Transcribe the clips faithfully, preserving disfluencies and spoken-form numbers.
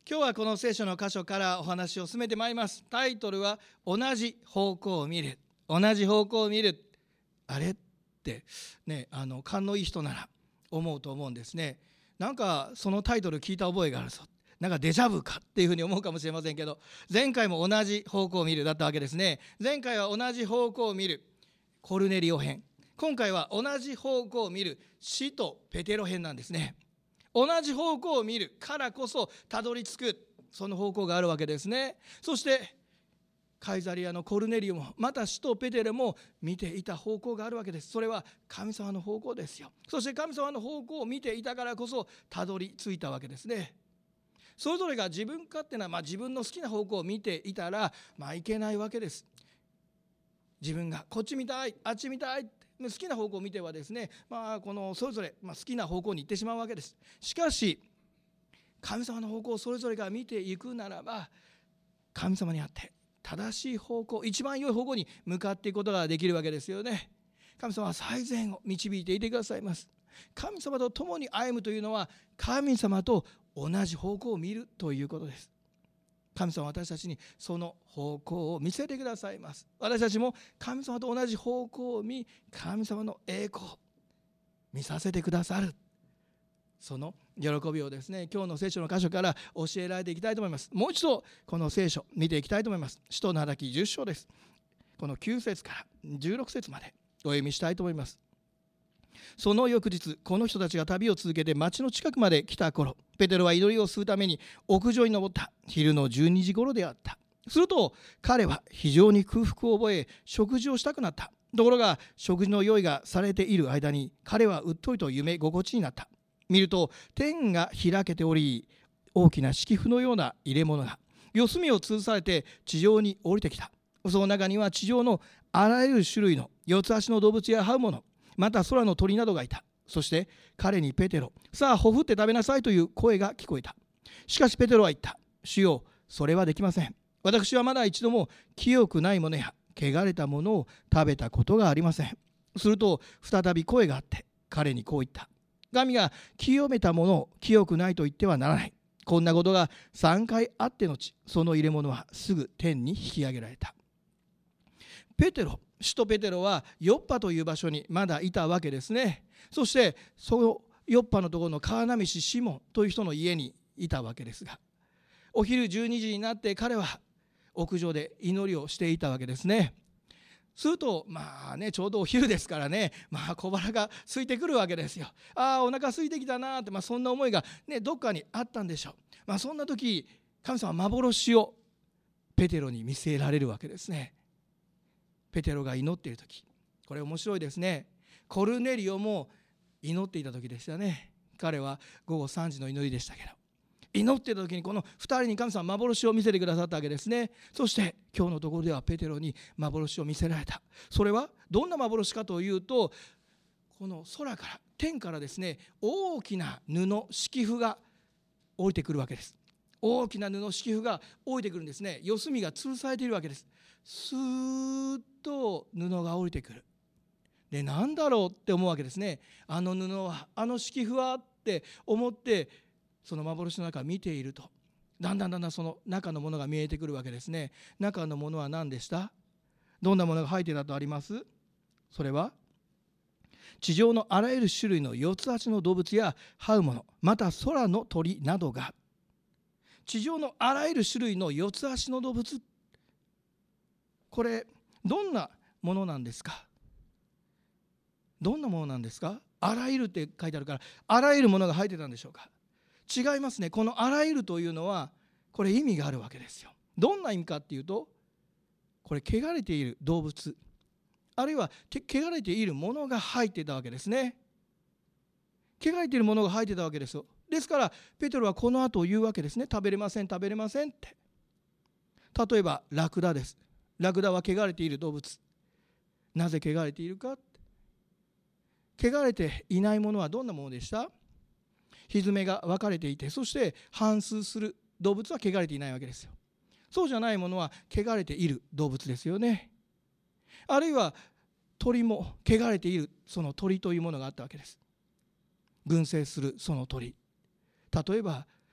今日はこの聖書の箇所からお話を進めてまいります。タイトルは同じ方向を見る。同じ方向を見る。あれってね、あの勘のいい人なら思うと思うんですね。なんかそのタイトル聞いた覚えがあるぞ、なんかデジャブかっていうふうに思うかもしれませんけど、前回も同じ方向を見るだったわけですね。前回は同じ方向を見るコルネリオ編、今回は同じ方向を見る使徒ペテロ編なんですね。同じ方向を見るからこそたどり着く、その方向があるわけですね。そしてカイザリアのコルネリオもまた使徒ペテロも見ていた方向があるわけです。それは神様の方向ですよ。そして神様の方向を見ていたからこそたどり着いたわけですね。それぞれが自分勝手な、まあ、自分の好きな方向を見ていたら、まあ、いけないわけです。自分がこっち見たいあっち見たい、好きな方向を見てはですね、まあ、このそれぞれ、まあ、好きな方向に行ってしまうわけです。しかし神様の方向をそれぞれが見ていくならば、神様にあって正しい方向、一番良い方向に向かっていくことができるわけですよね。神様は最善を導いていてくださいます。神様と共に歩むというのは神様と同じ方向を見るということです。神様は私たちにその方向を見せてくださいます。私たちも神様と同じ方向を見、神様の栄光を見させてくださる、その喜びをですね、今日の聖書の箇所から教えられていきたいと思います。もう一度この聖書見ていきたいと思います。使徒の働きじゅっ章です。このきゅう節からじゅうろく節までお読みしたいと思います。その翌日、この人たちが旅を続けて町の近くまで来た頃、ペテロは祈りをするために屋上に登った。昼のじゅうにじ頃であった。すると彼は非常に空腹を覚え、食事をしたくなった。ところが食事の用意がされている間に彼はうっとりと夢心地になった。見ると天が開けており、大きな敷布のような入れ物が四隅を通されて地上に降りてきた。その中には地上のあらゆる種類の四つ足の動物や這うもの、また空の鳥などがいた。そして彼にペテロ、さあほふって食べなさいという声が聞こえた。しかしペテロは言った。主よ、それはできません。私はまだ一度も清くないものや汚れたものを食べたことがありません。すると再び声があって彼にこう言った。神が清めたものを清くないと言ってはならない。こんなことがさんかいあってのち、その入れ物はすぐ天に引き上げられた。ペテロ、使徒ペテロはヨッパという場所にまだいたわけですね。そしてそのヨッパのところの川波師シモンという人の家にいたわけですが、お昼じゅうにじになって彼は屋上で祈りをしていたわけですね。するとまあね、ちょうどお昼ですからね、まあ小腹が空いてくるわけですよ。ああお腹空いてきたなって、まあ、そんな思いがねどっかにあったんでしょう。まあそんな時神様は幻をペテロに見せられるわけですね。ペテロが祈っている時、これ面白いですね。コルネリオも祈っていた時でしたね。彼はごごさんじの祈りでしたけど、祈っていた時にこのふたりに神様は幻を見せてくださったわけですね。そして今日のところではペテロに幻を見せられた。それはどんな幻かというと、この空から天からですね、大きな布敷布が降りてくるわけです。大きな布敷布が降りてくるんですね。四隅が吊るされているわけです。スーッと布が降りてくる。で、なんだろうって思うわけですね。あの布は、あの敷布はって思ってその幻の中を見ていると、だんだんだんだんその中のものが見えてくるわけですね。中のものは何でした？どんなものが入っていたとあります？それは地上のあらゆる種類の四つ足の動物や這うもの、また空の鳥などが。地上のあらゆる種類の四つ足の動物、これどんなものなんですか？どんなものなんですか？あらゆるって書いてあるから、あらゆるものが入ってたんでしょうか？違いますね。このあらゆるというのはこれ意味があるわけですよ。どんな意味かっていうと、これ汚れている動物、あるいは汚れているものが入っていたわけですね。汚れているものが入っていたわけですよ。ですからペテロはこの後言うわけですね。食べれません、食べれませんって。例えばラクダです。ラクダは汚れている動物。なぜ汚れているか。汚れていないものはどんなものでした？ひづめが分かれていて、そして反芻する動物は汚れていないわけですよ。そうじゃないものは汚れている動物ですよね。あるいは鳥も汚れているその鳥というものがあったわけです。群生するその鳥、例えば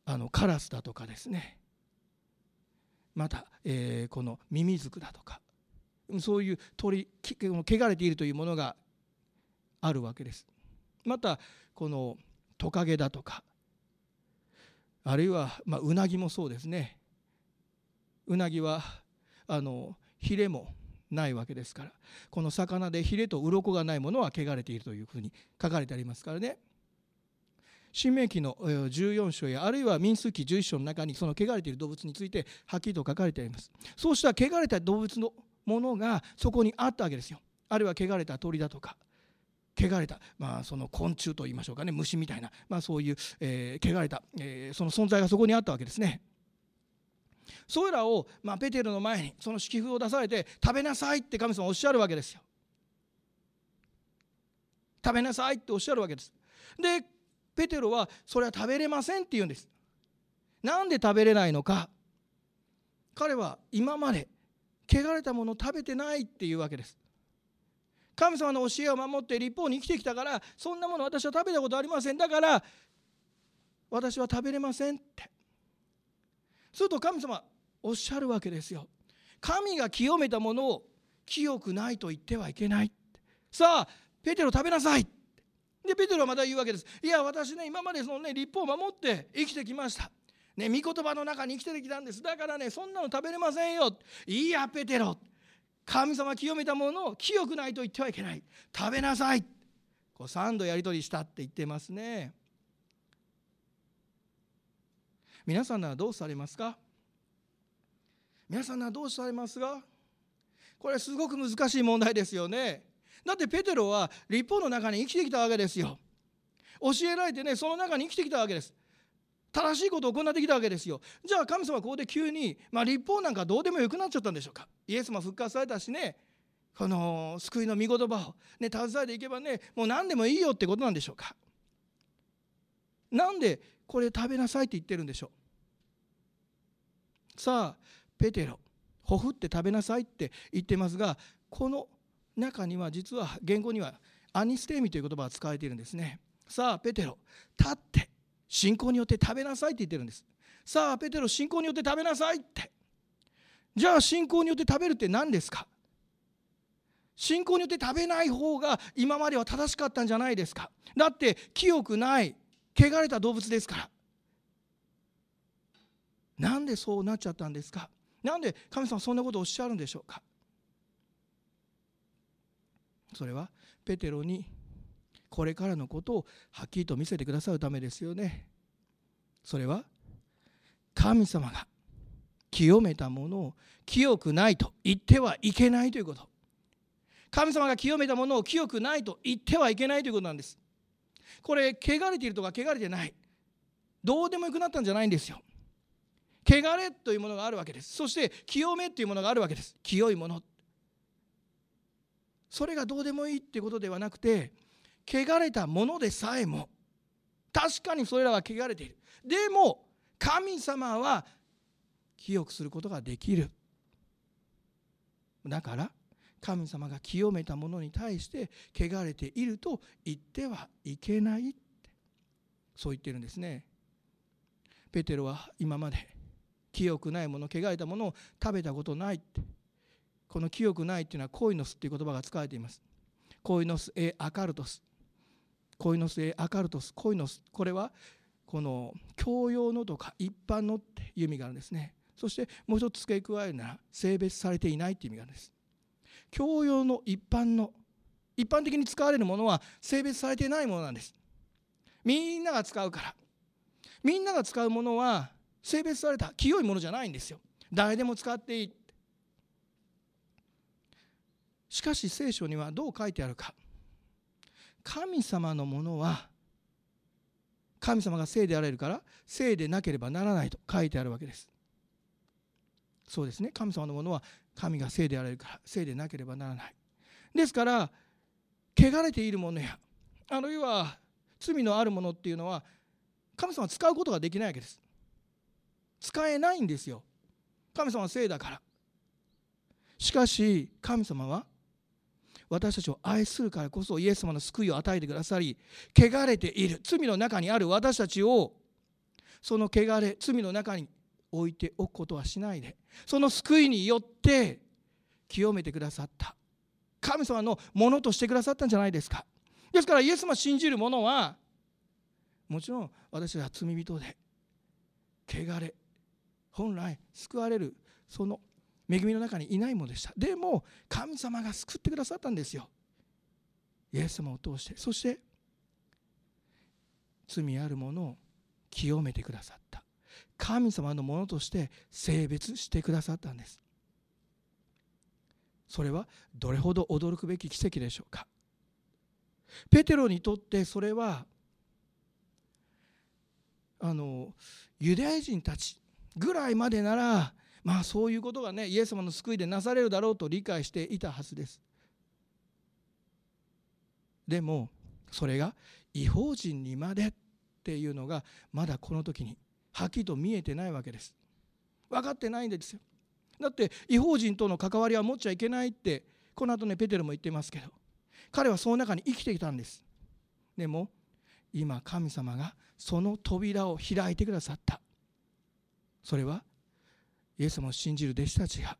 あのカラスだとかですね、また、えー、このミミズクだとか、そういう鳥、汚れているというものがあるわけです。またこのトカゲだとか、あるいは、まあ、ウナギもそうですね。ウナギはあのヒレもないわけですから、この魚でヒレと鱗がないものは汚れているというふうに書かれてありますからね。申命記のじゅうよん章や、あるいは民数記じゅういち章の中にその汚れている動物についてはっきりと書かれてあります。そうした汚れた動物のものがそこにあったわけですよ。あるいは汚れた鳥だとか、汚れた、まあ、その昆虫といいましょうかね、虫みたいな、まあ、そういう、えー、汚れた、えー、その存在がそこにあったわけですね。それらを、まあ、ペテロの前にその敷布を出されて、食べなさいって神様はおっしゃるわけですよ。食べなさいっておっしゃるわけです。でペテロはそれは食べれませんって言うんです。なんで食べれないのか。彼は今まで汚れたものを食べてないっていうわけです。神様の教えを守って立法に生きてきたから、そんなもの私は食べたことありません、だから私は食べれませんって。すると神様おっしゃるわけですよ。神が清めたものを清くないと言ってはいけない。さあペテロ食べなさい。でペテロはまた言うわけです。いや私ね、今までそのね立法を守って生きてきましたね、御言葉の中に生きてきたんです。だからね、そんなの食べれませんよ。いいやペテロ、神様清めたものを清くないと言ってはいけない、食べなさい。こうさんどやり取りしたって言ってますね。皆さんならどうされますか。皆さんならどうされますか。これすごく難しい問題ですよね。だってペテロは律法の中に生きてきたわけですよ。教えられてね、その中に生きてきたわけです。正しいことを行ってきたわけですよ。じゃあ神様はここで急に、まあ、律法なんかどうでもよくなっちゃったんでしょうか。イエスも復活されたしね、この救いの御言葉を、ね、携えていけばね、もう何でもいいよってことなんでしょうか。なんでこれ食べなさいって言ってるんでしょう。さあペテロ、ほふって食べなさいって言ってますが、この中には実は言語にはアニステーミという言葉が使われているんですね。さあペテロ、立って信仰によって食べなさいって言ってるんです。さあペテロ、信仰によって食べなさいって。じゃあ信仰によって食べるって何ですか。信仰によって食べない方が今までは正しかったんじゃないですか。だって清くない汚れた動物ですから。なんでそうなっちゃったんですか。なんで神様はそんなことをおっしゃるんでしょうか。それはペテロにこれからのことをはっきりと見せてくださるためですよね。それは神様が清めたものを清くないと言ってはいけないということ。神様が清めたものを清くないと言ってはいけないということなんです。これ汚れているとか汚れてない、どうでもよくなったんじゃないんですよ。汚れというものがあるわけです。そして清めというものがあるわけです。清いもの、それがどうでもいいっていうことではなくて、汚れたものでさえも確かにそれらは汚れている。でも神様は清くすることができる。だから神様が清めたものに対して汚れていると言ってはいけないって、そう言ってるんですね。ペテロは今まで清くないもの、汚れたものを食べたことないって。この清くないっていうのはコイノスっていう言葉が使われています。コイノスエアカルトス、コイノスエアカルトス、コイノス、これはこの教養のとか一般のっていう意味があるんですね。そしてもう一つ付け加えるなら性別されていないっていう意味があるんです。教養の一般の、一般的に使われるものは性別されていないものなんです。みんなが使うから。みんなが使うものは性別された清いものじゃないんですよ。誰でも使っていい。しかし聖書にはどう書いてあるか。神様のものは神様が聖であられるから聖でなければならないと書いてあるわけです。そうですね、神様のものは神が聖であられるから聖でなければならない。ですから汚れているものやあるいは罪のあるものっていうのは神様は使うことができないわけです。使えないんですよ。神様は聖だから。しかし神様は私たちを愛するからこそイエス様の救いを与えてくださり、汚れている罪の中にある私たちをその汚れ、罪の中に置いておくことはしないで、その救いによって清めてくださった神様のものとしてくださったんじゃないですか。ですからイエス様を信じる者は、もちろん私は罪人で汚れ、本来救われるその恵みの中にいないものでした。でも神様が救ってくださったんですよ、イエス様を通して。そして罪あるものを清めてくださった、神様のものとして性別してくださったんです。それはどれほど驚くべき奇跡でしょうか。ペテロにとってそれはあのユダヤ人たちぐらいまでなら、まあそういうことがねイエス様の救いでなされるだろうと理解していたはずです。でもそれが異邦人にまでっていうのがまだこの時にはっきりと見えてないわけです。分かってないんですよ。だって異邦人との関わりは持っちゃいけないってこの後ねペテロも言ってますけど、彼はその中に生きてきたんです。でも今神様がその扉を開いてくださった。それはイエス様を信じる弟子たちが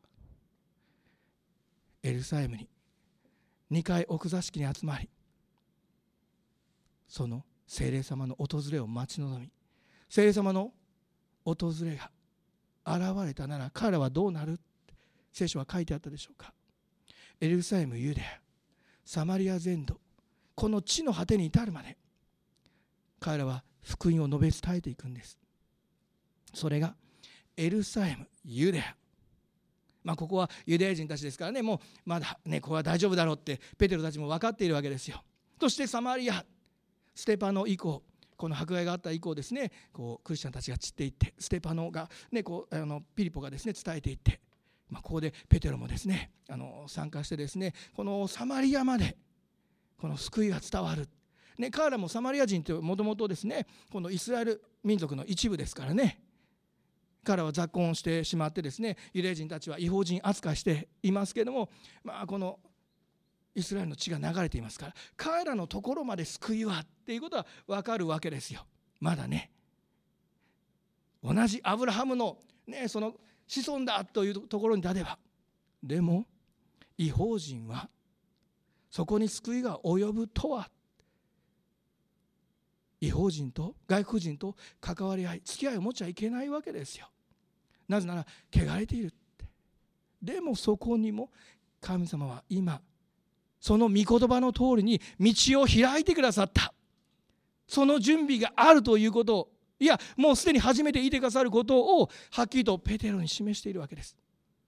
エルサレムににかい奥座敷に集まり、その聖霊様の訪れを待ち望み、聖霊様の訪れが現れたなら彼らはどうなるって聖書は書いてあったでしょうか。エルサレム、ユダヤ、サマリア全土、この地の果てに至るまで彼らは福音を述べ伝えていくんです。それがエルサレム、ユダヤ、まあここはユダヤ人たちですからね、もうまだねここは大丈夫だろうってペテロたちも分かっているわけですよ。そしてサマリア、ステパノ以降、この迫害があった以降ですね、こうクリスチャンたちが散っていって、ステパノが、ね、こうあのピリポがですね伝えていって、まあ、ここでペテロもですねあの参加してですね、このサマリアまでこの救いが伝わる、ね、彼らもサマリア人ってもともとですねこのイスラエル民族の一部ですからね、彼らは雑婚してしまってですね、ユダヤ人たちは異邦人扱いしていますけれども、まあこのイスラエルの血が流れていますから、彼らのところまで救いはっていうことは分かるわけですよ。まだね同じアブラハムの、ね、その子孫だというところに立てば、でも異邦人はそこに救いが及ぶとは、異邦人と外国人と関わり合い付き合いを持っちゃいけないわけですよ。なぜなら汚れているって。でもそこにも神様は今その御言葉の通りに道を開いてくださった。その準備があるということを、いやもうすでに初めていてくださることをはっきりとペテロに示しているわけです。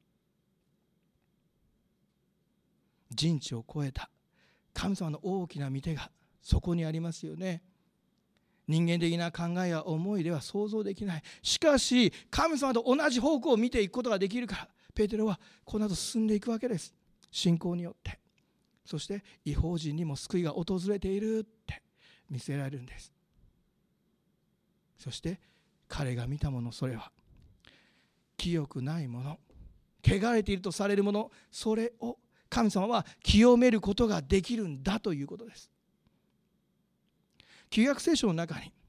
人知を超えた神様の大きな御手がそこにありますよね。人間的な考えや思いでは想像できない。しかし神様と同じ方向を見ていくことができるから、ペテロはこの後進んでいくわけです。信仰によって。そして異邦人にも救いが訪れているって見せられるんです。そして彼が見たもの、それは清くないもの、汚れているとされるもの、それを神様は清めることができるんだということです。旧約聖書の中に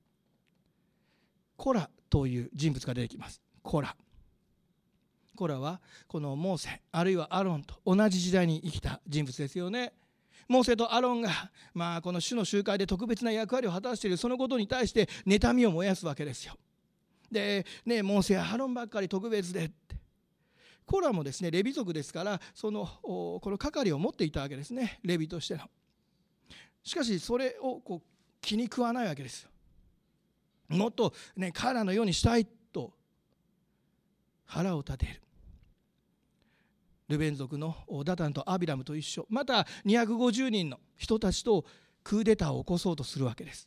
コラという人物が出てきます。コラコラはこのモーセあるいはアロンと同じ時代に生きた人物ですよね。モーセとアロンが、まあ、この主の集会で特別な役割を果たしているそのことに対して妬みを燃やすわけですよ。で、ね、モーセやアロンばっかり特別でって。コラもですねレビ族ですから、そのこの係を持っていたわけですね、レビとしての。しかしそれをこう気に食わないわけですよ。もっと、ね、彼らのようにしたいと腹を立てる。ルベン族のダタンとアビラムと一緒、またにひゃくごじゅうにんの人たちとクーデターを起こそうとするわけです。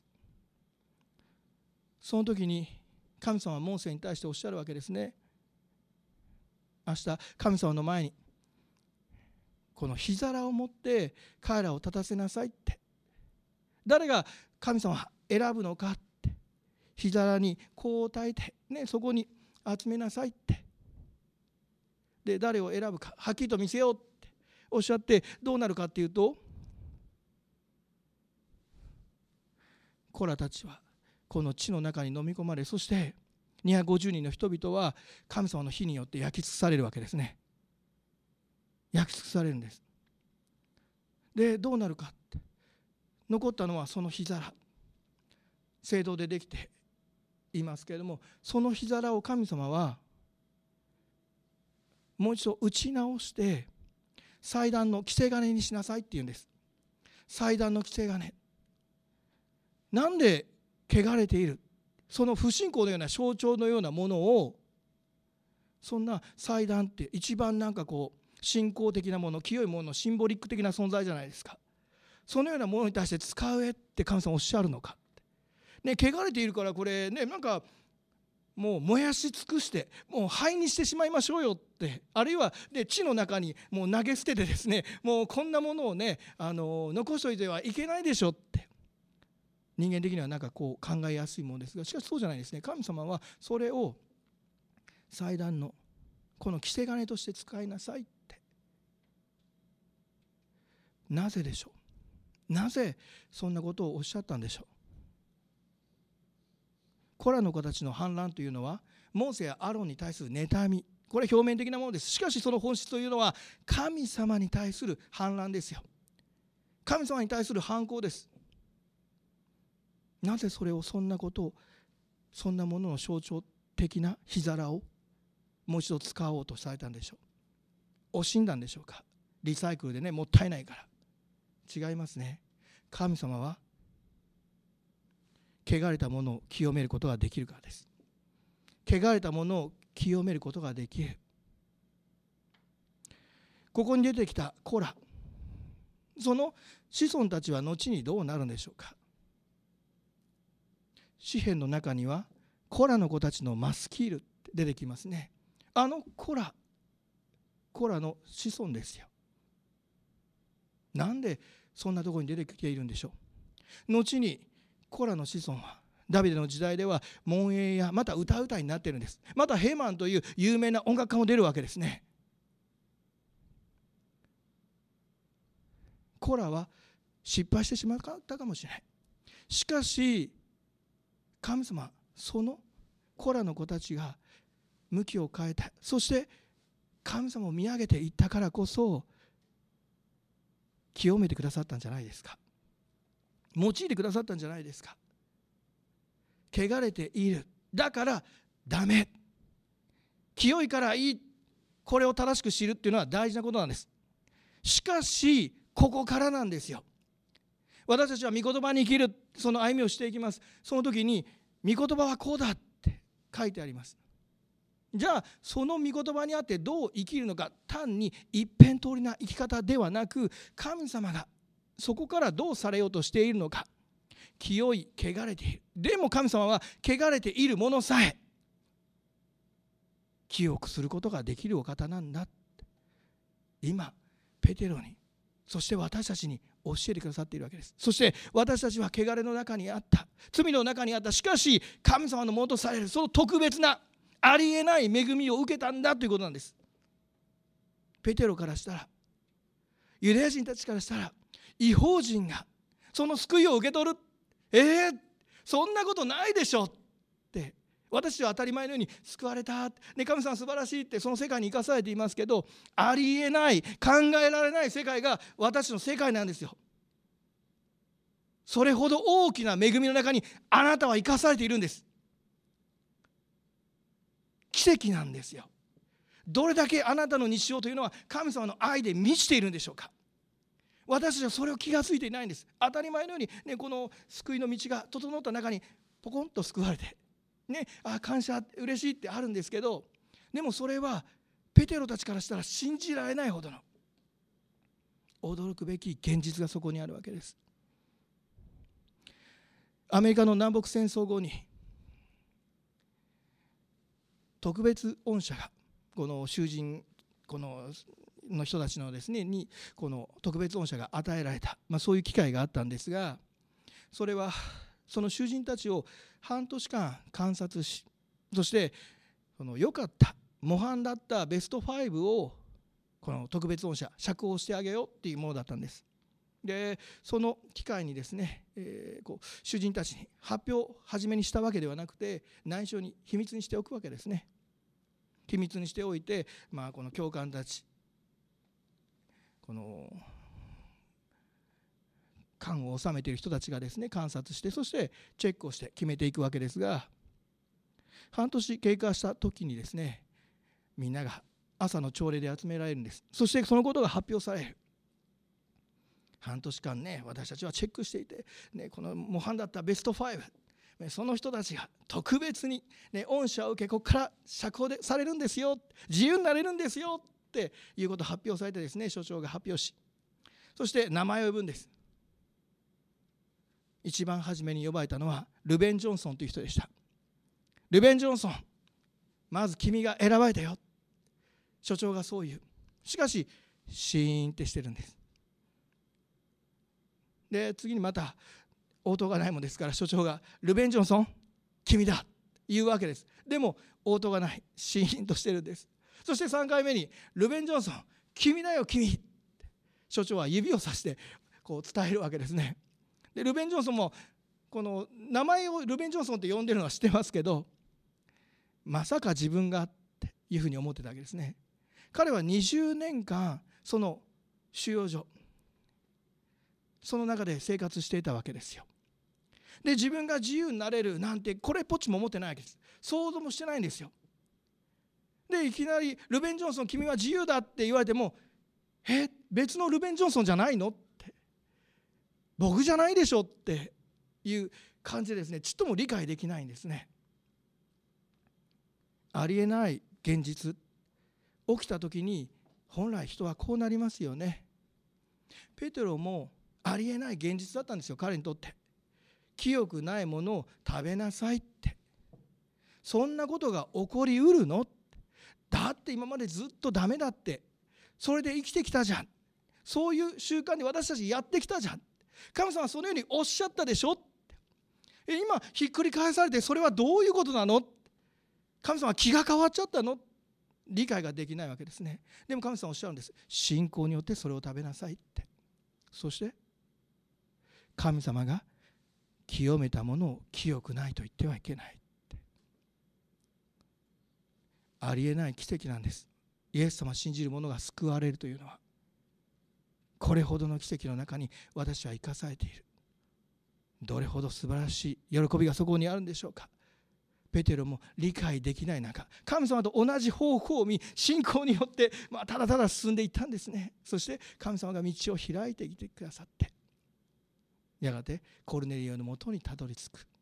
その時に神様はモーセに対しておっしゃるわけですね。明日神様の前にこの火皿を持って彼らを立たせなさいって。誰が神様は選ぶのかって、火皿にこう焚いて、ね、そこに集めなさいって。で誰を選ぶかはっきりと見せようっておっしゃって、どうなるかっていうと、コラたちはこの地の中に飲み込まれ、そしてにひゃくごじゅうにんの人々は神様の火によって焼き尽くされるわけですね。焼き尽くされるんです。でどうなるかって、残ったのはその火皿、青銅でできていますけれども、その火皿を神様はもう一度打ち直して祭壇の着せ金にしなさいって言うんです。祭壇の着せ金、なんで汚れている、その不信仰のような象徴のようなものを、そんな祭壇って一番なんかこう信仰的なもの、清いもの、シンボリック的な存在じゃないですか。そのようなものに対して使えって神様おっしゃるのかって、ね、汚れているからこれね、なんかもう燃やし尽くしてもう灰にしてしまいましょうよって、あるいは、ね、地の中にもう投げ捨ててですね、もうこんなものをね、あの残しておいてはいけないでしょって、人間的にはなんかこう考えやすいものですが、しかしそうじゃないですね。神様はそれを祭壇のこの着せ金として使いなさいって。なぜでしょう。なぜそんなことをおっしゃったんでしょう。コラの子たちの反乱というのはモーセやアロンに対する妬み、これ表面的なものです。しかしその本質というのは神様に対する反乱ですよ。神様に対する反抗です。なぜそれを、そんなことを、そんなものの象徴的な火皿をもう一度使おうとされたんでしょう。惜しんだんでしょうか。リサイクルでね、もったいないから。違いますね。神様は汚れたものを清めることができるからです。汚れたものを清めることができる。ここに出てきたコラ、その子孫たちは後にどうなるんでしょうか。詩篇の中にはコラの子たちのマスキールって出てきますね。あのコラ、コラの子孫ですよ。なんでそんなところに出てきているんでしょう。後にコラの子孫はダビデの時代では門営やまた歌うたいになっているんです。またヘマンという有名な音楽家も出るわけですね。コラは失敗してしまったかもしれない。しかし神様、そのコラの子たちが向きを変えた、そして神様を見上げていったからこそ清めてくださったんじゃないですか。用いてくださったんじゃないですか。汚れている、だからダメ、清いからいい、これを正しく知るっていうのは大事なことなんです。しかしここからなんですよ。私たちは御言葉に生きる、その歩みをしていきます。その時に御言葉はこうだって書いてあります。じゃあその御言葉にあってどう生きるのか、単に一辺通りな生き方ではなく、神様がそこからどうされようとしているのか、清い、汚れている、でも神様は汚れているものさえ清くすることができるお方なんだ。今ペテロに、そして私たちに教えてくださっているわけです。そして私たちは汚れの中にあった、罪の中にあった、しかし神様のものとされるその特別なありえない恵みを受けたんだということなんです。ペテロからしたら、ユダヤ人たちからしたら、異邦人がその救いを受け取る、えー、そんなことないでしょって、私は当たり前のように救われた、ね、神様素晴らしいってその世界に生かされていますけど、ありえない、考えられない世界が私の世界なんですよ。それほど大きな恵みの中にあなたは生かされているんです。奇跡なんですよ。どれだけあなたの日常というのは神様の愛で満ちているんでしょうか。私たちはそれを気がついていないんです。当たり前のように、ね、この救いの道が整った中にポコンと救われて、ね、あ感謝嬉しいってあるんですけど、でもそれはペテロたちからしたら信じられないほどの驚くべき現実がそこにあるわけです。アメリカの南北戦争後に特別恩赦がこの囚人このの人たちのですねにこの特別恩赦が与えられた、まあ、そういう機会があったんですが、それはその囚人たちを半年間観察し、そしてその良かった模範だったベストファイブをこの特別恩赦釈放してあげようっていうものだったんです。 でその機会にですね、えー、こう主人たちに発表を初めにしたわけではなくて、内緒に秘密にしておくわけですね。秘密にしておいて、まあ、この教官たち、この官を治めている人たちがですね観察して、そしてチェックをして決めていくわけですが、半年経過した時にですね、みんなが朝の朝礼で集められるんです。そしてそのことが発表される。半年間ね、私たちはチェックしていて、ね、この模範だったベストファイブ、その人たちが特別に、ね、恩赦を受け、ここから釈放でされるんですよ、自由になれるんですよっていうことを発表されてですね、所長が発表し、そして名前を呼ぶんです。一番初めに呼ばれたのはルベン・ジョンソンという人でした。ルベン・ジョンソン、まず君が選ばれたよ。所長がそう言う。しかしシーンってしてるんです。で次にまた応答がないものですから、所長がルベン・ジョンソン君だ言うわけです。でも応答がない、シーンとしてるんです。そしてさんかいめにルベン・ジョンソン君だよ君、所長は指をさしてこう伝えるわけですね。でルベン・ジョンソンもこの名前をルベン・ジョンソンって呼んでるのは知ってますけど、まさか自分がっていうふうに思ってたわけですね。彼はにじゅうねんかんその収容所、その中で生活していたわけですよ。で自分が自由になれるなんてこれっぽっちも思ってないわけです。想像もしてないんですよ。でいきなりルベン・ジョンソン君は自由だって言われても、え別のルベン・ジョンソンじゃないのって、僕じゃないでしょっていう感じでですね、ちっとも理解できないんですね。ありえない現実起きた時に本来人はこうなりますよね。ペテロもありえない現実だったんですよ、彼にとって。清くないものを食べなさいって、そんなことが起こりうるの？だって今までずっとダメだって、それで生きてきたじゃん、そういう習慣に私たちやってきたじゃん、神様はそのようにおっしゃったでしょ、え今ひっくり返されてそれはどういうことなの、神様は気が変わっちゃったの、理解ができないわけですね。でも神様はおっしゃるんです。信仰によってそれを食べなさいって。そして神様が清めたものを清くないと言ってはいけないって、ありえない奇跡なんです。イエス様を信じる者が救われるというのは、これほどの奇跡の中に私は生かされている。どれほど素晴らしい喜びがそこにあるんでしょうか。ペテロも理解できない中、神様と同じ方向を見、信仰によって、まあ、ただただ進んでいったんですね。そして神様が道を開いてきてくださって、やがてコルネリオのもとにたどり着く。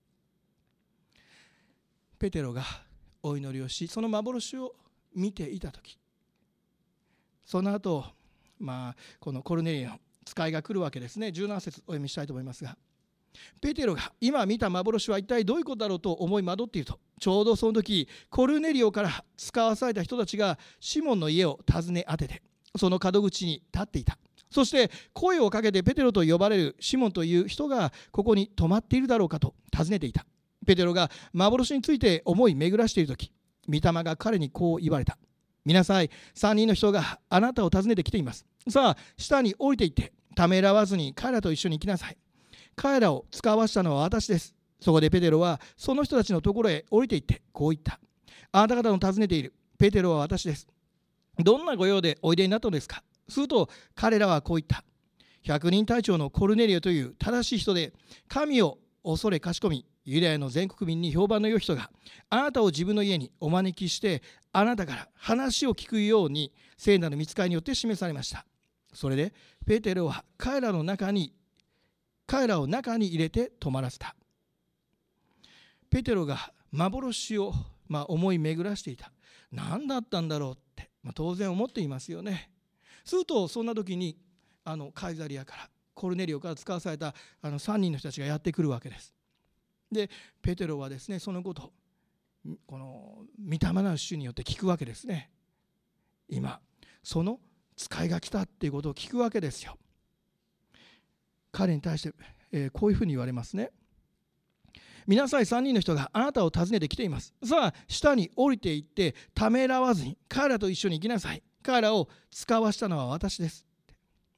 ペテロがお祈りをし、その幻を見ていたとき、その後、まあ、このコルネリオの使いが来るわけですね。じゅうなな節お読みしたいと思いますが、ペテロが今見た幻は一体どういうことだろうと思い惑っていると、ちょうどその時コルネリオから使わされた人たちがシモンの家を訪ね当てて、その門口に立っていた。そして声をかけてペテロと呼ばれるシモンという人がここに泊まっているだろうかと尋ねていた。ペテロが幻について思い巡らしている時、御霊が彼にこう言われた。見なさい、三人の人があなたを訪ねてきています。さあ下に降りていってためらわずに彼らと一緒に行きなさい。彼らを使わしたのは私です。そこでペテロはその人たちのところへ降りていってこう言った。あなた方の訪ねているペテロは私です。どんなご用でおいでになったのですか。すると彼らはこう言った。百人隊長のコルネリオという正しい人で、神を恐れかしこみ、ユダヤの全国民に評判の良い人があなたを自分の家にお招きして、あなたから話を聞くように聖なる御使いによって示されました。それでペテロは彼らの中に彼らを中に入れて泊まらせた。ペテロが幻を、まあ、思い巡らしていた。何だったんだろうって、まあ、当然思っていますよね。するとそんな時にあのカイザリアからコルネリオから使わされたあのさんにんの人たちがやってくるわけです。でペテロはですね、そのことこの御霊の主によって聞くわけですね。今その使いが来たっていうことを聞くわけですよ。彼に対して、えー、こういうふうに言われますね。見なさい、さんにんの人があなたを訪ねてきています。さあ下に降りていってためらわずに彼らと一緒に行きなさい。彼らを使わしたのは私です。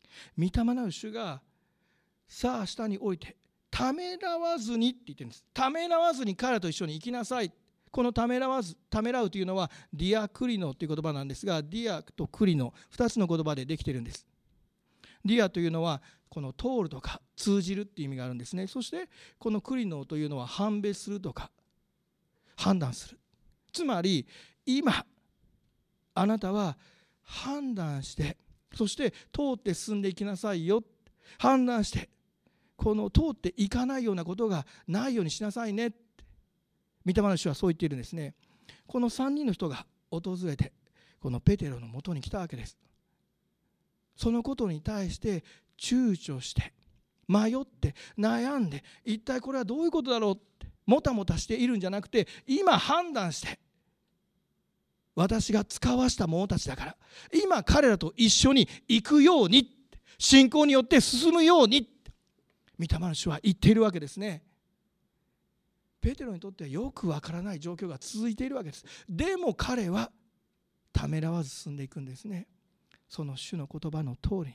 御霊なる主がさあ下に降りてためらわずにって言ってるんです。ためらわずに彼らと一緒に行きなさい。このためらわず、ためらうというのはディアクリノという言葉なんですが、ディアとクリノふたつの言葉でできているんです。ディアというのはこの通るとか通じるっていう意味があるんですね。そしてこのクリノというのは判別するとか判断する。つまり今あなたは判断して、そして通って進んでいきなさいよ。判断してこの通っていかないようなことがないようにしなさいね。御霊の主はそう言っているんですね。このさんにんの人が訪れてこのペテロのもとに来たわけです。そのことに対して躊躇して迷って悩んで、一体これはどういうことだろうってもたもたしているんじゃなくて、今判断して、私が使わした者たちだから今彼らと一緒に行くように、信仰によって進むように御霊の主は言っているわけですね。ペテロにとってはよくわからない状況が続いているわけです。でも彼はためらわず進んでいくんですね。その主の言葉の通りに、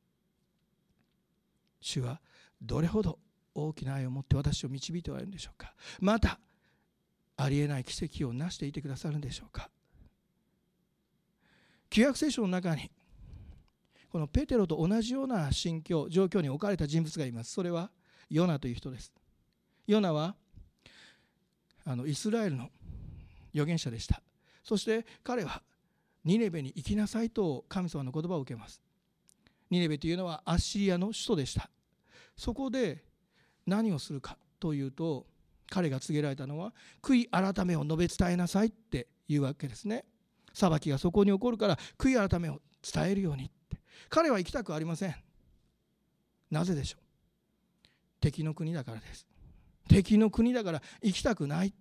主はどれほど大きな愛を持って私を導いておられるんでしょうか。またありえない奇跡をなしていてくださるんでしょうか。旧約聖書の中にこのペテロと同じような心境状況に置かれた人物がいます。それはヨナという人です。ヨナはあのイスラエルの預言者でした。そして彼はニネベに行きなさいと神様の言葉を受けます。ニネベというのはアッシリアの首都でした。そこで何をするかというと、彼が告げられたのは悔い改めを述べ伝えなさいっていうわけですね。裁きがそこに起こるから悔い改めを伝えるようにって。彼は行きたくありません。なぜでしょう。敵の国だからです。敵の国だから行きたくないって。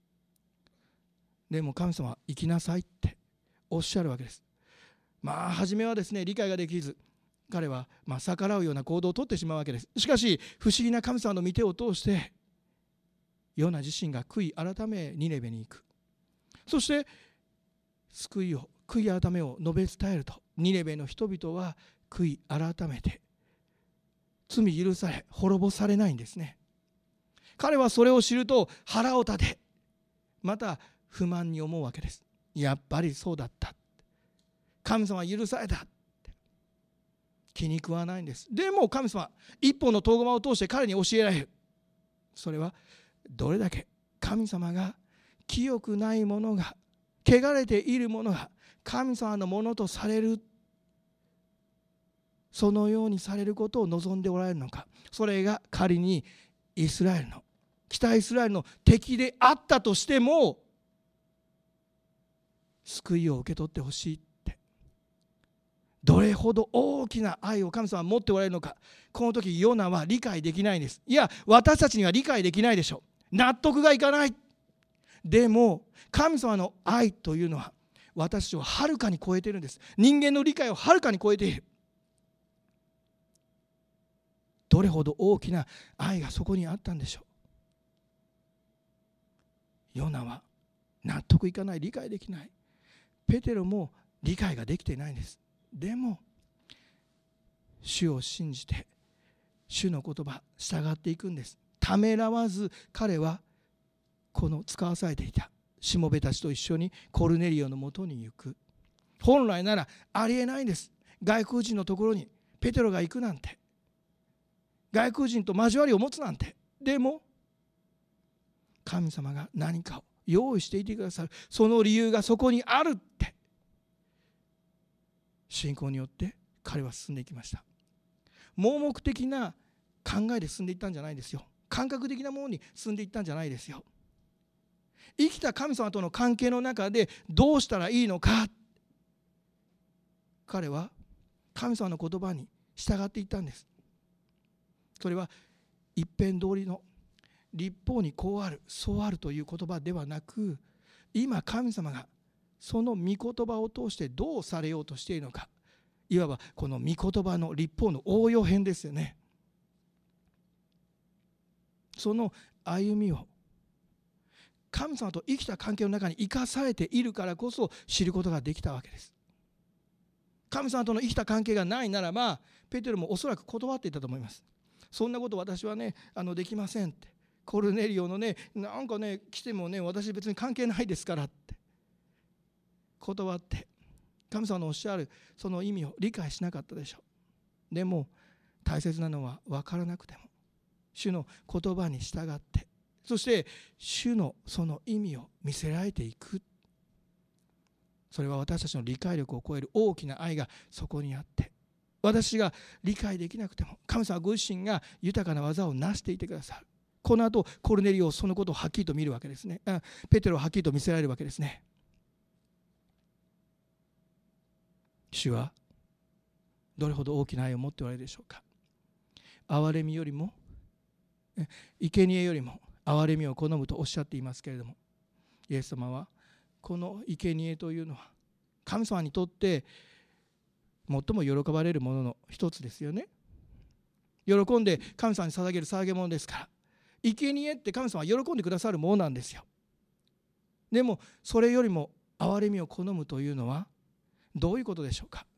でも神様は行きなさいっておっしゃるわけです。まあ初めはですね理解ができず、彼はまあ逆らうような行動をとってしまうわけです。しかし不思議な神様の御手を通してヨナ自身が悔い改めニネベに行く。そして救いを悔い改めを述べ伝えると、ニネベの人々は悔い改めて罪許され滅ぼされないんですね。彼はそれを知ると腹を立て、また不満に思うわけです。やっぱりそうだった、神様は許されたって気に食わないんです。でも神様一本の遠駒を通して彼に教えられる。それはどれだけ神様が清くないものが、汚れているものが神様のものとされる、そのようにされることを望んでおられるのか。それが仮にイスラエルの北イスラエルの敵であったとしても救いを受け取ってほしいって、どれほど大きな愛を神様は持っておられるのか、この時ヨナは理解できないんです。いや私たちには理解できないでしょう、納得がいかない。でも神様の愛というのは私たちをはるかに超えているんです。人間の理解をはるかに超えている。どれほど大きな愛がそこにあったんでしょう。ヨナは納得いかない、理解できない。ペテロも理解ができていないんです。でも主を信じて主の言葉従っていくんです。ためらわず彼はこの使わされていたしもべたちと一緒にコルネリオのもとに行く。本来ならありえないんです。外国人のところにペテロが行くなんて、外国人と交わりを持つなんて。でも神様が何かを用意していてくださる、その理由がそこにあるって信仰によって彼は進んでいきました。盲目的な考えで進んでいったんじゃないですよ。感覚的なものに進んでいったんじゃないですよ。生きた神様との関係の中でどうしたらいいのか、彼は神様の言葉に従っていったんです。それは一辺通りの律法にこうあるそうあるという言葉ではなく、今神様がその御言葉を通してどうされようとしているのか、いわばこの御言葉の律法の応用編ですよね。その歩みを神様と生きた関係の中に生かされているからこそ知ることができたわけです。 神様との生きた関係がないならば、ペテロもおそらく断っていたと思います。そんなこと私はねあのできませんって、コルネリオのねなんかね来てもね私別に関係ないですからって断って、神様のおっしゃるその意味を理解しなかったでしょう。でも大切なのは分からなくても主の言葉に従って、そして主のその意味を見せられていく。それは私たちの理解力を超える大きな愛がそこにあって、私が理解できなくても神様ご自身が豊かな技をなしていてくださる。この後コルネリオそのことをはっきりと見るわけですね。ペテロをはっきりと見せられるわけですね。主はどれほど大きな愛を持っておられるでしょうか。憐れみよりも生贄よりも憐れみを好むとおっしゃっていますけれども、イエス様はこの生贄というのは神様にとって最も喜ばれるものの一つですよね。喜んで神様に捧げる捧げ物ですから、生贄って神様は喜んでくださるものなんですよ。でもそれよりも憐れみを好むというのはどういうことでしょうか。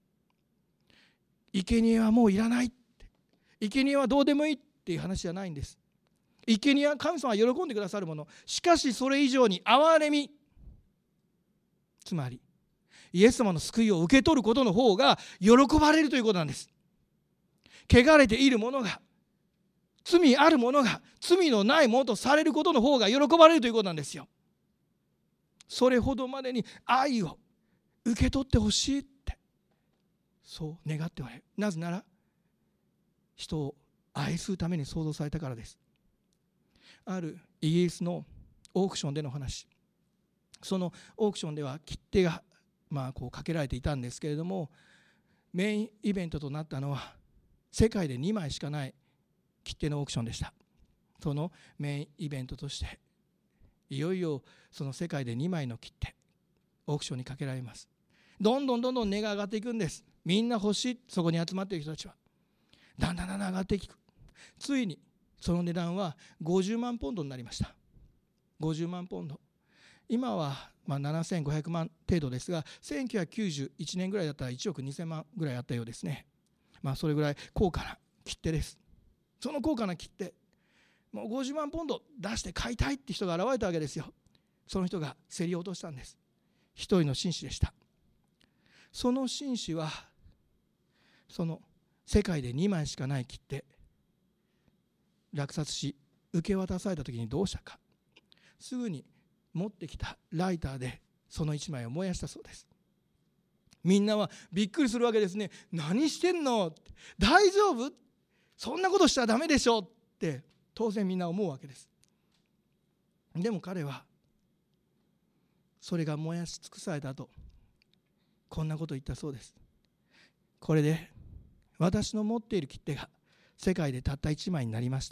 生贄はもういらない、生贄はどうでもいいっていう話じゃないんです。生贄は神様は喜んでくださるもの。しかしそれ以上に憐れみ、つまりイエス様の救いを受け取ることの方が喜ばれるということなんです。汚れているものが、罪あるものが罪のないものとされることの方が喜ばれるということなんですよ。それほどまでに愛を受け取ってほしいってそう願っておられる。なぜなら人を愛するために創造されたからです。あるイギリスのオークションでの話、そのオークションでは切手がまあこうかけられていたんですけれども、メインイベントとなったのは世界でにまいしかない切手のオークションでした。そのメインイベントとしていよいよその世界でにまいの切手オークションにかけられます。どんどんどんどん値が上がっていくんです。みんな欲しい、そこに集まっている人たちはだんだんだんだん上がっていく。ついにその値段はごじゅうまんポンドになりました。ごじゅうまんポンド、今はまあななせんごひゃくまん程度ですが、せんきゅうひゃくきゅうじゅういちねんぐらいだったらいちおくにせんまんぐらいあったようですね。まあそれぐらい高価な切手です。その高価な切手、もうごじゅうまんポンド出して買いたいって人が現れたわけですよ。その人が競り落としたんです。一人の紳士でした。その紳士はその世界でにまいしかない切手落札し受け渡された時にどうしたか。すぐに持ってきたライターでそのいちまいを燃やしたそうです。みんなはびっくりするわけですね。何してんの、大丈夫、そんなことしたらダメでしょって当然みんな思うわけです。でも彼はそれが燃やし尽くされた後、こんなことを言ったそうです。これで私の持っている切手が世界でたったいちまいになりました。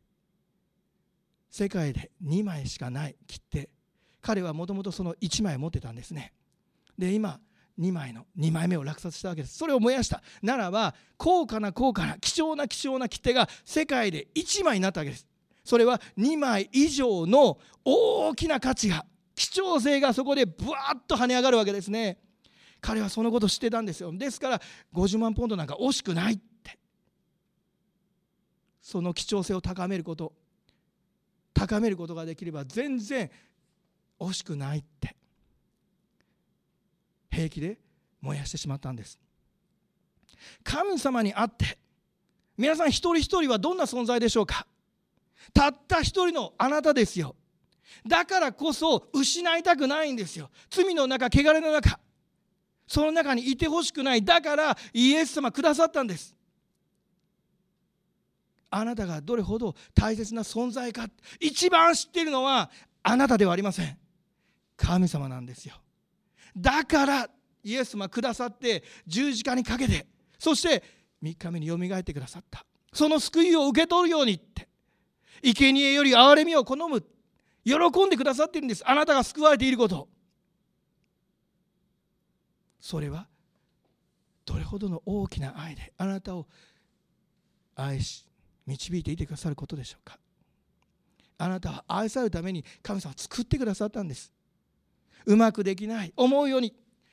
世界でにまいしかない切手、彼はもともとそのいちまい持ってたんですね。で今にまいのにまいめを落札したわけです。それを燃やしたならば高価な高価な貴重な貴重な切手が世界でいちまいになったわけです。それはにまい以上の大きな価値が、貴重性がそこでブワーッと跳ね上がるわけですね。彼はそのことを知ってたんですよ。ですからごじゅうまんポンドなんか惜しくないって、その貴重性を高めること高めることができれば全然惜しくないって平気で燃やしてしまったんです。神様にあって皆さん一人一人はどんな存在でしょうか。たった一人のあなたですよ。だからこそ失いたくないんですよ。罪の中、汚れの中、その中にいてほしくない。だからイエス様くださったんです。あなたがどれほど大切な存在か、一番知っているのはあなたではありません。神様なんですよ。だからイエス様くださって十字架にかけて、そしてみっかめによみがえってくださった。その救いを受け取るようにって、生贄より憐れみを好む、喜んでくださっているんです。あなたが救われていること、それはどれほどの大きな愛であなたを愛し導いていてくださることでしょうか。あなたは愛されるために神様は作ってくださったんです。うまくできない、思うように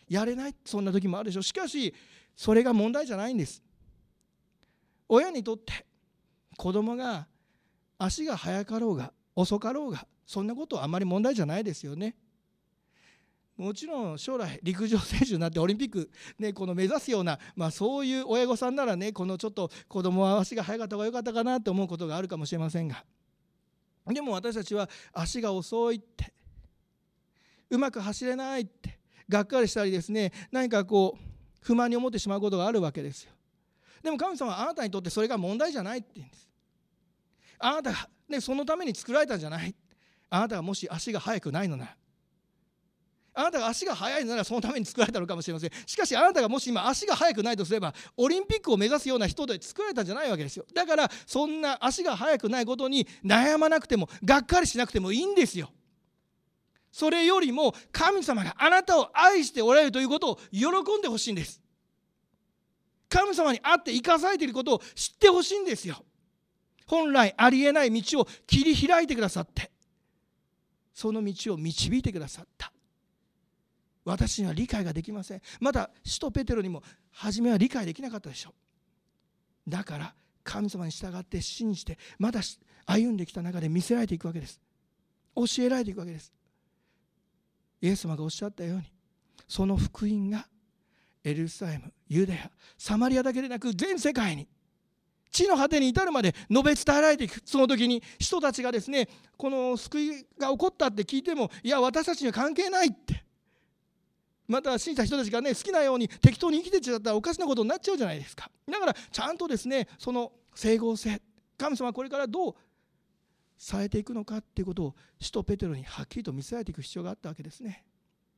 やれない、そんな時もあるでしょう。しかしそれが問題じゃないんです。親にとって子供が足が速かろうが遅かろうが、そんなことはあまり問題じゃないですよね。もちろん将来陸上選手になってオリンピック、ね、この目指すような、まあ、そういう親御さんならね、このちょっと子供は足が速かった方が良かったかなと思うことがあるかもしれませんが、でも私たちは足が遅いって、うまく走れないってがっかりしたりですね、何かこう不満に思ってしまうことがあるわけですよ。でも神様はあなたにとってそれが問題じゃないって言うんです。あなたが、ね、そのために作られたんじゃない。あなたがもし足が速くないのなら、あなたが足が速いのならそのために作られたのかもしれません。しかしあなたがもし今足が速くないとすれば、オリンピックを目指すような人で作られたんじゃないわけですよ。だからそんな足が速くないことに悩まなくても、がっかりしなくてもいいんですよ。それよりも神様があなたを愛しておられるということを喜んでほしいんです。神様に会って生かされていることを知ってほしいんですよ。本来ありえない道を切り開いてくださって、その道を導いてくださった。私には理解ができません。また使徒ペテロにも初めは理解できなかったでしょう。だから神様に従って信じて、まだ歩んできた中で見せられていくわけです。教えられていくわけです。イエス様がおっしゃったように、その福音がエルサレム、ユダヤ、サマリアだけでなく全世界に、地の果てに至るまで述べ伝えられていく。その時に人たちがですね、この救いが起こったって聞いても、いや私たちには関係ないって、また信じた人たちがね、好きなように適当に生きてちゃったらおかしなことになっちゃうじゃないですか。だからちゃんとですね、その整合性、神様はこれからどうされていくのかっていうことを使徒ペテロにはっきりと見せられていく必要があったわけですね。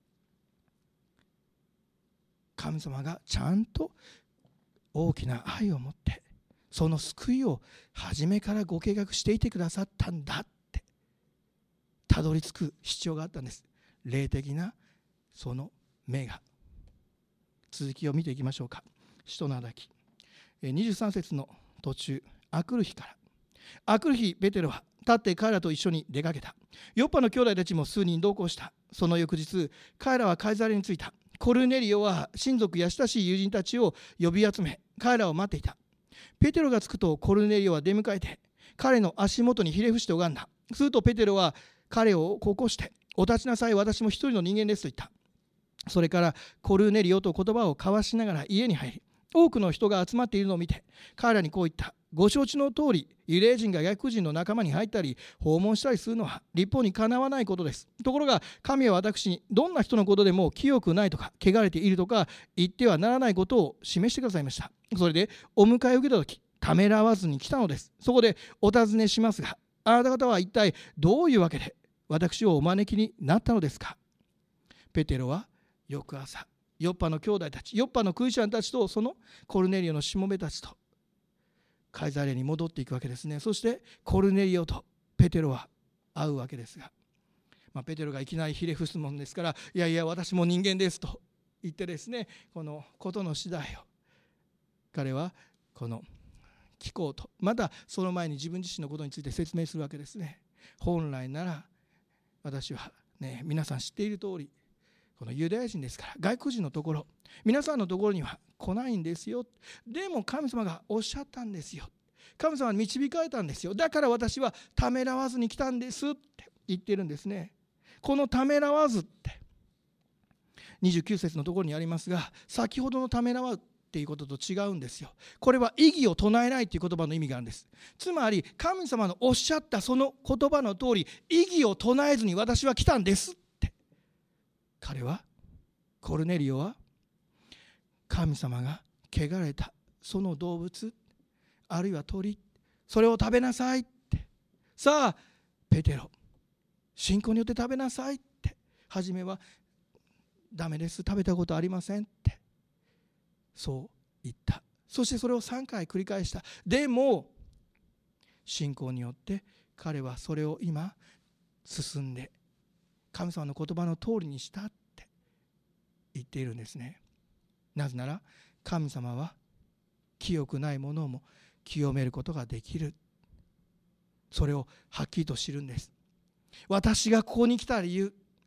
神様がちゃんと大きな愛を持ってその救いを初めからご計画していてくださったんだってたどり着く必要があったんです。霊的なその目が。続きを見ていきましょうか。使徒の働きにじゅうさん節の途中、あくる日から、あくる日ペテロは立って彼らと一緒に出かけた。ヨッパの兄弟たちも数人同行した。その翌日、彼らはカイサレに着いた。コルネリオは親族や親しい友人たちを呼び集め、彼らを待っていた。ペテロが着くとコルネリオは出迎えて彼の足元にひれ伏して拝んだ。するとペテロは彼を起こして、お立ちなさい、私も一人の人間ですと言った。それからコルネリオと言葉を交わしながら家に入り、多くの人が集まっているのを見て彼らにこう言った。ご承知の通り、ユダヤ人が外国人の仲間に入ったり訪問したりするのは律法にかなわないことです。ところが神は私にどんな人のことでも清くないとか汚れているとか言ってはならないことを示してくださいました。それでお迎えを受けたとき、ためらわずに来たのです。そこでお尋ねしますが、あなた方は一体どういうわけで私をお招きになったのですか。ペテロは翌朝、ヨッパの兄弟たち、ヨッパのクリスチャンたちとそのコルネリオのしもべたちとカイサレに戻っていくわけですね。そしてコルネリオとペテロは会うわけですが、まあ、ペテロがいきなりひれ伏すもんですから、いやいや私も人間ですと言ってですね、このことの次第を彼はこの聞こうと、またその前に自分自身のことについて説明するわけですね。本来なら私はね、皆さん知っている通りこのユダヤ人ですから、外国人のところ、皆さんのところには来ないんですよ。でも神様がおっしゃったんですよ。神様は導かれたんですよ。だから私はためらわずに来たんですって言ってるんですね。このためらわずってにじゅうきゅう節のところにありますが、先ほどのためらわっていうことと違うんですよ。これは異議を唱えないという言葉の意味があるんです。つまり神様のおっしゃったその言葉の通り、異議を唱えずに私は来たんですって。彼はコルネリオは神様が汚れたその動物、あるいは鳥、それを食べなさいって、さあペテロ信仰によって食べなさいって、初めはダメです、食べたことありませんってそう言った。そしてそれをさんかい繰り返した。でも信仰によって彼はそれを今進んで神様の言葉の通りにしたって言っているんですね。なぜなら神様は清くないものも清めることができる、それをはっきりと知るんです。私がここに来た理由、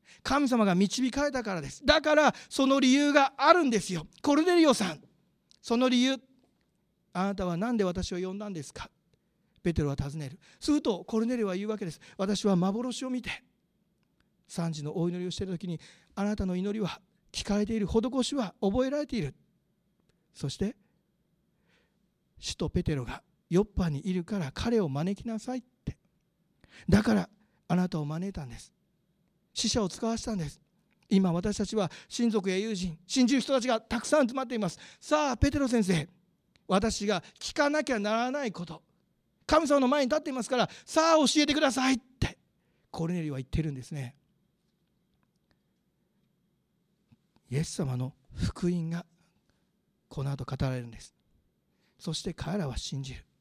神様が導かれたからです。だからその理由があるんですよ。コルネリオさん、その理由、あなたは何で私を呼んだんですか？ペテロは尋ねる。するとコルネリオは言うわけです。私は幻を見てさんじのお祈りをしている時に、あなたの祈りは聞かれている、施しは覚えられている。そして使徒ペテロがヨッパにいるから彼を招きなさいって、だからあなたを招いたんです。使者を使わせたんです。今私たちは親族や友人、信じる人たちがたくさん集まっています。さあペテロ先生、私が聞かなきゃならないこと、神様の前に立っていますから、さあ教えてくださいってコルネリは言ってるんですね。イエス様の福音がこの後語られるんです。そして彼らは信じる。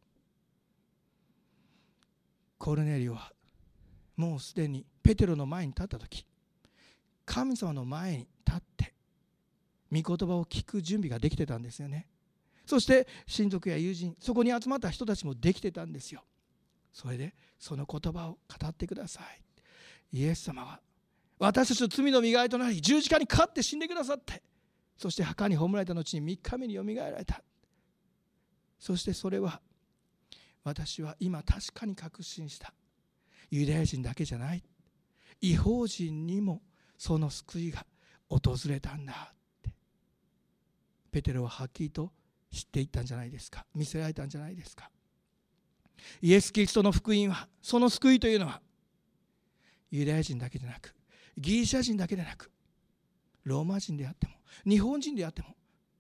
コルネリオはもうすでにペテロの前に立った時、神様の前に立って御言葉を聞く準備ができてたんですよね。そして親族や友人、そこに集まった人たちもできてたんですよ。それでその言葉を語ってください。イエス様は私たちの罪の身代わりとなり、十字架にかかって死んでくださって、そして墓に葬られた後にみっかめによみがえられた。そしてそれは私は今確かに確信した。ユダヤ人だけじゃない、異邦人にもその救いが訪れたんだってペテロははっきりと知っていったんじゃないですか。見せられたんじゃないですか。イエス・キリストの福音は、その救いというのはユダヤ人だけでなく、ギリシャ人だけでなく、ローマ人であっても日本人であっても、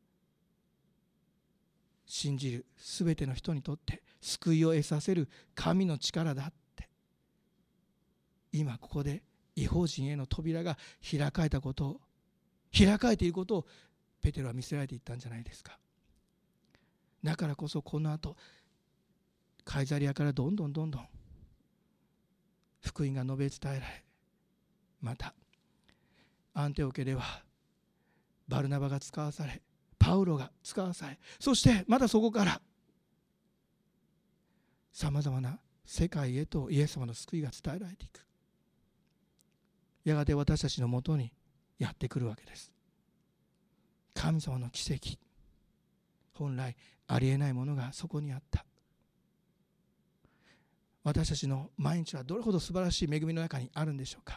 信じるすべての人にとって救いを得させる神の力だって、今ここで異邦人への扉が開かれたことを、開かれていることをペテロは見せられていったんじゃないですか。だからこそこの後カイザリアからどんどんどんどん福音が述べ伝えられ、またアンテオケではバルナバが使わされ、パウロが使わされ、そしてまたそこからさまざまな世界へとイエス様の救いが伝えられていく。やがて私たちのもとにやってくるわけです。神様の奇跡、本来ありえないものがそこにあった。私たちの毎日はどれほど素晴らしい恵みの中にあるんでしょうか。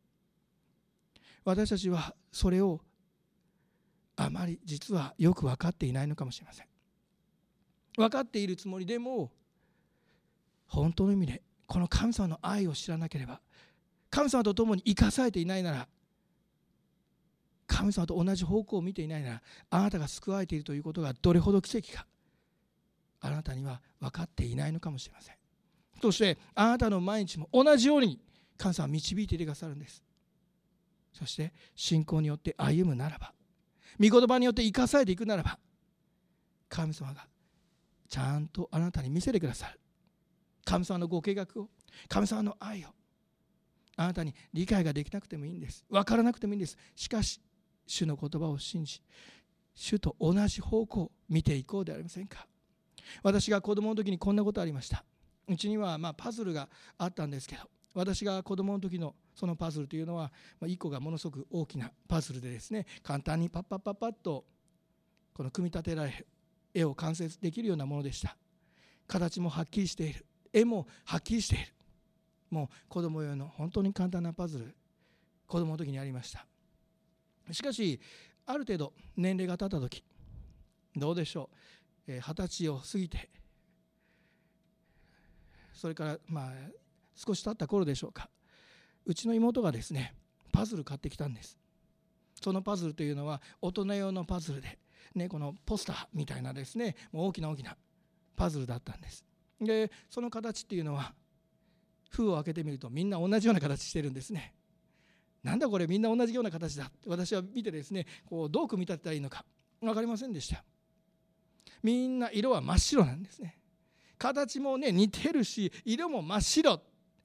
私たちはそれをあまり実はよく分かっていないのかもしれません。分かっているつもりでも、本当の意味でこの神様の愛を知らなければ、神様と共に生かされていないなら、神様と同じ方向を見ていないなら、あなたが救われているということがどれほど奇跡か、あなたには分かっていないのかもしれません。そしてあなたの毎日も同じように神様は導いていてくださるんです。そして信仰によって歩むならば、御言葉によって生かされていくならば、神様がちゃんとあなたに見せてくださる。神様のご計画を、神様の愛を、あなたに理解ができなくてもいいんです。分からなくてもいいんです。しかし主の言葉を信じ、主と同じ方向を見ていこうではありませんか。私が子供の時にこんなことありました。うちにはまあパズルがあったんですけど、私が子供の時のそのパズルというのは、いっこがものすごく大きなパズルでですね、簡単にパッパッパッパッとこの組み立てられる絵を完成できるようなものでした。形もはっきりしている、絵もはっきりしている、もう子供用の本当に簡単なパズル、子供の時にありました。しかしある程度年齢が経った時、どうでしょう、二十歳を過ぎて、それからまあ少し経った頃でしょうか、うちの妹がですねパズル買ってきたんです。そのパズルというのは大人用のパズルで、ね、このポスターみたいなですね、もう大きな大きなパズルだったんです。でその形っていうのは封を開けてみるとみんな同じような形してるんですね。なんだこれ、みんな同じような形だって私は見てですね、こうどう組み立てたらいいのか分かりませんでした。みんな色は真っ白なんですね。形もね似てるし、色も真っ白。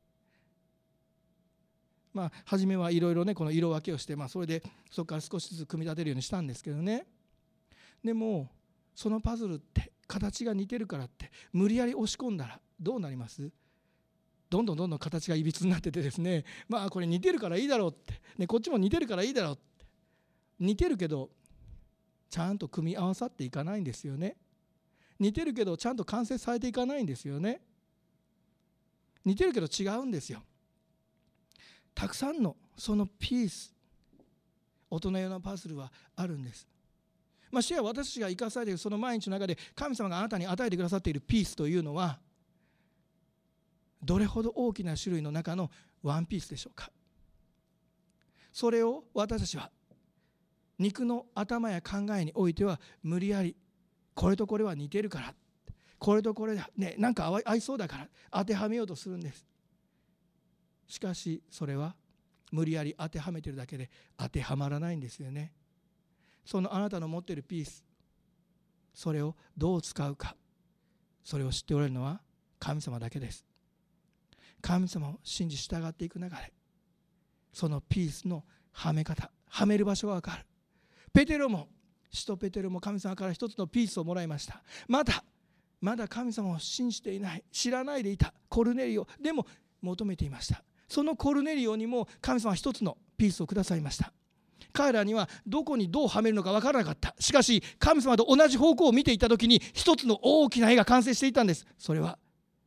まあ初めはいろいろねこの色分けをして、まあそれでそこから少しずつ組み立てるようにしたんですけどね。でもそのパズルって形が似てるからって無理やり押し込んだらどうなります？ どんどんどんどん形がいびつになっててですね、まあこれ似てるからいいだろうって、ね、こっちも似てるからいいだろうって、似てるけどちゃんと組み合わさっていかないんですよね。似てるけどちゃんと完成されていかないんですよね。似てるけど違うんですよ。たくさんのそのピース、大人用のパズルはあるんです。ましてや私たちが生かされているその毎日の中で神様があなたに与えてくださっているピースというのは、どれほど大きな種類の中のワンピースでしょうか。それを私たちは肉の頭や考えにおいては無理やりこれとこれは似てるから、これとこれだ、ね、なんか合いそうだから当てはめようとするんです。しかしそれは無理やり当てはめてるだけで当てはまらないんですよね。そのあなたの持っているピース、それをどう使うか、それを知っておられるのは神様だけです。神様を信じ従っていく中で、そのピースのはめ方、はめる場所が分かる。ペテロも、使徒ペテロも神様から一つのピースをもらいました。まだまだ神様を信じていない、知らないでいたコルネリオでも求めていました。そのコルネリオにも神様は一つのピースをくださいました。彼らにはどこにどうはめるのか分からなかった。しかし神様と同じ方向を見ていたときに一つの大きな絵が完成していたんです。それは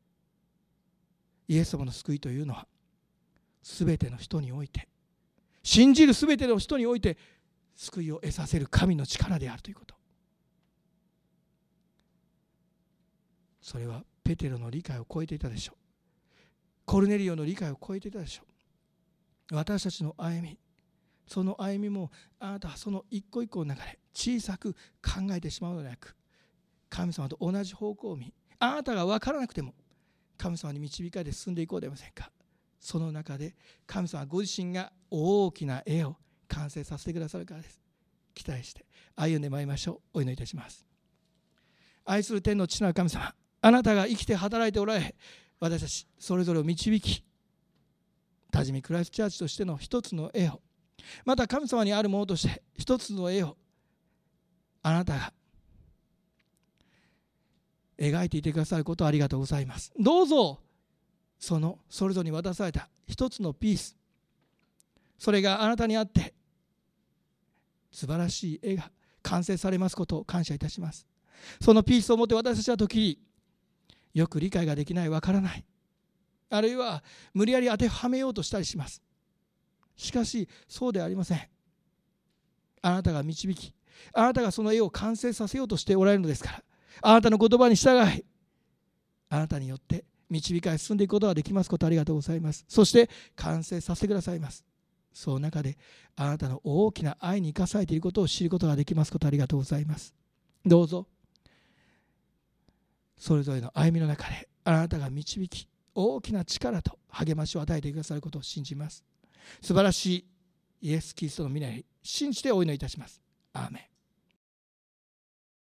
イエス様の救いというのは、すべての人において、信じるすべての人において救いを得させる神の力であるということ。それはペテロの理解を超えていたでしょう。コルネリオの理解を超えていたでしょう。私たちの歩み、その歩みもあなたはその一個一個の中で小さく考えてしまうのではなく、神様と同じ方向を見、あなたが分からなくても神様に導かれて進んでいこうではありませんか。その中で神様ご自身が大きな絵を完成させてくださるからです。期待して歩んでまいりましょう。お祈りいたします。愛する天の父なる神様、あなたが生きて働いておられ、私たちそれぞれを導き、多治見クライストチャーチとしての一つの絵を、また神様にあるものとして一つの絵をあなたが描いていてくださることをありがとうございます。どうぞそのそれぞれに渡された一つのピース、それがあなたにあって素晴らしい絵が完成されますことを感謝いたします。そのピースを持って私たちは時によく理解ができない、わからない、あるいは無理やり当てはめようとしたりします。しかしそうではありません。あなたが導き、あなたがその絵を完成させようとしておられるのですから、あなたの言葉に従い、あなたによって導かれ進んでいくことができますことをありがとうございます。そして完成させてくださいます。その中であなたの大きな愛に生かされていることを知ることができますことをありがとうございます。どうぞそれぞれの歩みの中であなたが導き、大きな力と励ましを与えてくださることを信じます。素晴らしいイエス・キリストの皆に信じてお祈りいたします。アーメン。